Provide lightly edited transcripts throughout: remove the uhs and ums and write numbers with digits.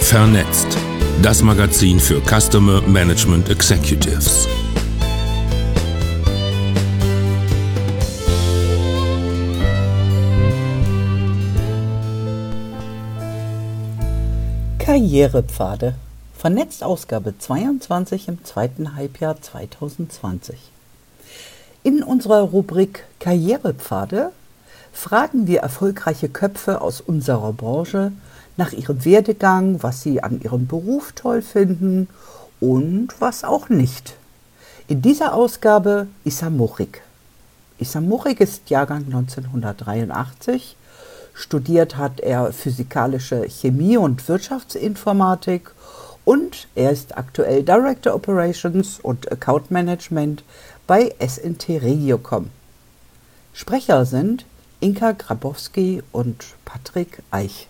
Vernetzt. Das Magazin für Customer Management Executives. Karrierepfade. Vernetzt Ausgabe 22 im zweiten Halbjahr 2020. In unserer Rubrik Karrierepfade fragen wir erfolgreiche Köpfe aus unserer Branche nach ihrem Werdegang, was sie an ihrem Beruf toll finden und was auch nicht. In dieser Ausgabe Issa Muchig. Issa Muchig ist Jahrgang 1983. Studiert hat er physikalische Chemie und Wirtschaftsinformatik und er ist aktuell Director Operations und Account Management bei S&T Regiocom. Sprecher sind Inka Grabowski und Patrick Eich.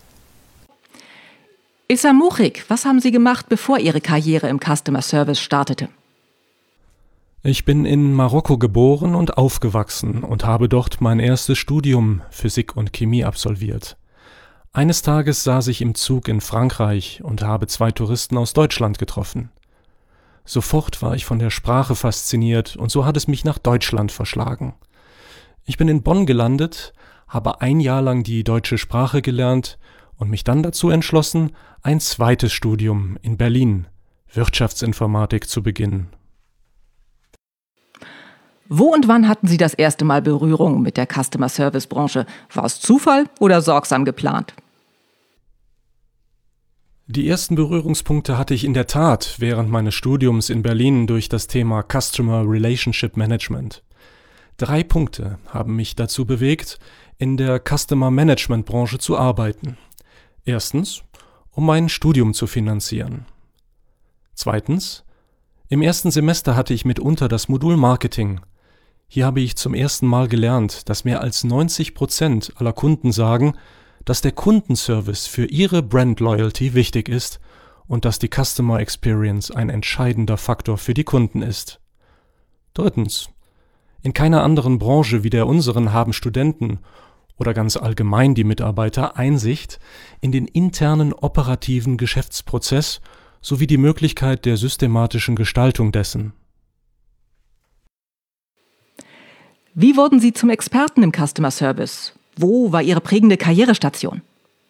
Issa Muchig, was haben Sie gemacht, bevor Ihre Karriere im Customer Service startete? Ich bin in Marokko geboren und aufgewachsen und habe dort mein erstes Studium Physik und Chemie absolviert. Eines Tages saß ich im Zug in Frankreich und habe 2 Touristen aus Deutschland getroffen. Sofort war ich von der Sprache fasziniert und so hat es mich nach Deutschland verschlagen. Ich bin in Bonn gelandet, habe 1 Jahr lang die deutsche Sprache gelernt und mich dann dazu entschlossen, ein zweites Studium in Berlin, Wirtschaftsinformatik, zu beginnen. Wo und wann hatten Sie das erste Mal Berührung mit der Customer Service Branche? War es Zufall oder sorgsam geplant? Die ersten Berührungspunkte hatte ich in der Tat während meines Studiums in Berlin durch das Thema Customer Relationship Management. 3 Punkte haben mich dazu bewegt, in der Customer Management Branche zu arbeiten. Erstens, um mein Studium zu finanzieren. Zweitens, im ersten Semester hatte ich mitunter das Modul Marketing. Hier habe ich zum ersten Mal gelernt, dass mehr als 90% aller Kunden sagen, dass der Kundenservice für ihre Brand Loyalty wichtig ist und dass die Customer Experience ein entscheidender Faktor für die Kunden ist. Drittens, in keiner anderen Branche wie der unseren haben Studenten oder ganz allgemein die Mitarbeiter Einsicht in den internen operativen Geschäftsprozess sowie die Möglichkeit der systematischen Gestaltung dessen. Wie wurden Sie zum Experten im Customer Service? Wo war Ihre prägende Karrierestation?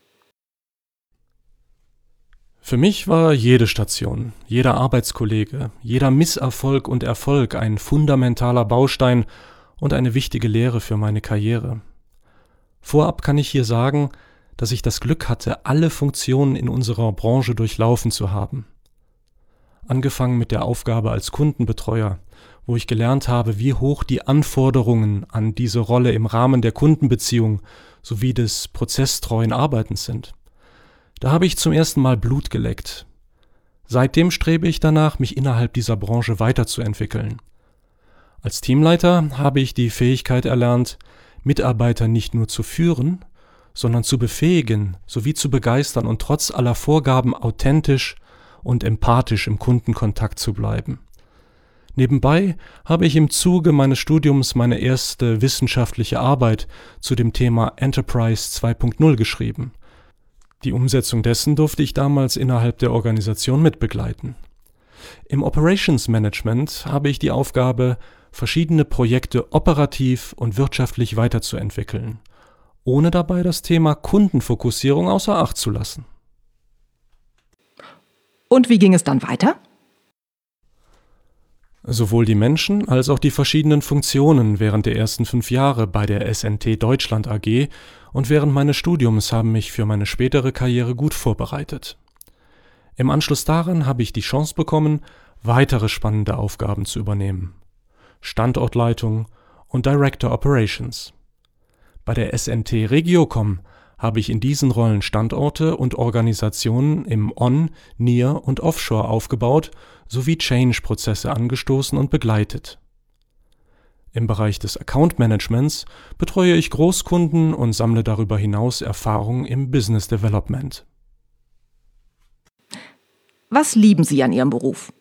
Für mich war jede Station, jeder Arbeitskollege, jeder Misserfolg und Erfolg ein fundamentaler Baustein und eine wichtige Lehre für meine Karriere. Vorab kann ich hier sagen, dass ich das Glück hatte, alle Funktionen in unserer Branche durchlaufen zu haben. Angefangen mit der Aufgabe als Kundenbetreuer, wo ich gelernt habe, wie hoch die Anforderungen an diese Rolle im Rahmen der Kundenbeziehung sowie des prozesstreuen Arbeitens sind. Da habe ich zum ersten Mal Blut geleckt. Seitdem strebe ich danach, mich innerhalb dieser Branche weiterzuentwickeln. Als Teamleiter habe ich die Fähigkeit erlernt, Mitarbeiter nicht nur zu führen, sondern zu befähigen sowie zu begeistern und trotz aller Vorgaben authentisch und empathisch im Kundenkontakt zu bleiben. Nebenbei habe ich im Zuge meines Studiums meine erste wissenschaftliche Arbeit zu dem Thema Enterprise 2.0 geschrieben. Die Umsetzung dessen durfte ich damals innerhalb der Organisation mitbegleiten. Im Operations Management habe ich die Aufgabe, verschiedene Projekte operativ und wirtschaftlich weiterzuentwickeln, ohne dabei das Thema Kundenfokussierung außer Acht zu lassen. Und wie ging es dann weiter? Sowohl die Menschen als auch die verschiedenen Funktionen während der ersten 5 Jahre bei der S&T Deutschland AG und während meines Studiums haben mich für meine spätere Karriere gut vorbereitet. Im Anschluss daran habe ich die Chance bekommen, weitere spannende Aufgaben zu übernehmen. Standortleitung und Director Operations. Bei der S&T Regiocom habe ich in diesen Rollen Standorte und Organisationen im On-, Near- und Offshore aufgebaut sowie Change-Prozesse angestoßen und begleitet. Im Bereich des Account Managements betreue ich Großkunden und sammle darüber hinaus Erfahrung im Business Development. Was lieben Sie an Ihrem Beruf?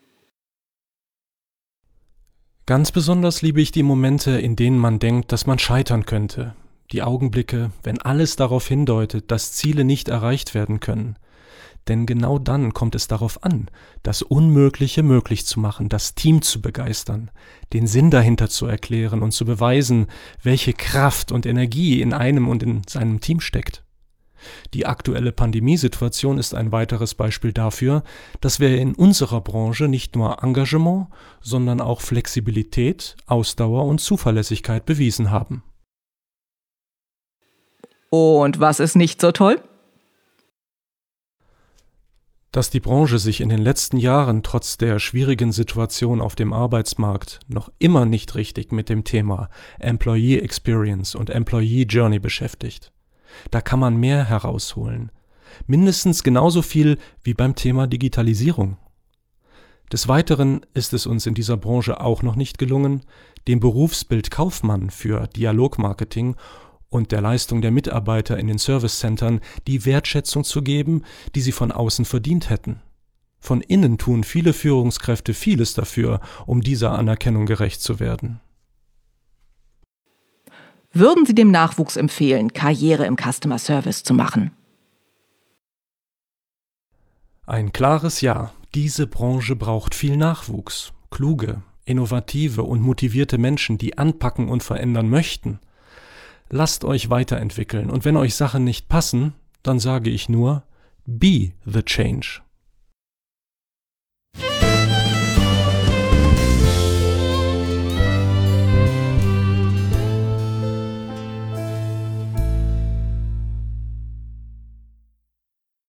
Ganz besonders liebe ich die Momente, in denen man denkt, dass man scheitern könnte. Die Augenblicke, wenn alles darauf hindeutet, dass Ziele nicht erreicht werden können. Denn genau dann kommt es darauf an, das Unmögliche möglich zu machen, das Team zu begeistern, den Sinn dahinter zu erklären und zu beweisen, welche Kraft und Energie in einem und in seinem Team steckt. Die aktuelle Pandemiesituation ist ein weiteres Beispiel dafür, dass wir in unserer Branche nicht nur Engagement, sondern auch Flexibilität, Ausdauer und Zuverlässigkeit bewiesen haben. Und was ist nicht so toll? Dass die Branche sich in den letzten Jahren trotz der schwierigen Situation auf dem Arbeitsmarkt noch immer nicht richtig mit dem Thema Employee Experience und Employee Journey beschäftigt. Da kann man mehr herausholen. Mindestens genauso viel wie beim Thema Digitalisierung. Des Weiteren ist es uns in dieser Branche auch noch nicht gelungen, dem Berufsbild Kaufmann für Dialogmarketing und der Leistung der Mitarbeiter in den Servicecentern die Wertschätzung zu geben, die sie von außen verdient hätten. Von innen tun viele Führungskräfte vieles dafür, um dieser Anerkennung gerecht zu werden. Würden Sie dem Nachwuchs empfehlen, Karriere im Customer Service zu machen? Ein klares Ja. Diese Branche braucht viel Nachwuchs. Kluge, innovative und motivierte Menschen, die anpacken und verändern möchten. Lasst euch weiterentwickeln und wenn euch Sachen nicht passen, dann sage ich nur, be the change.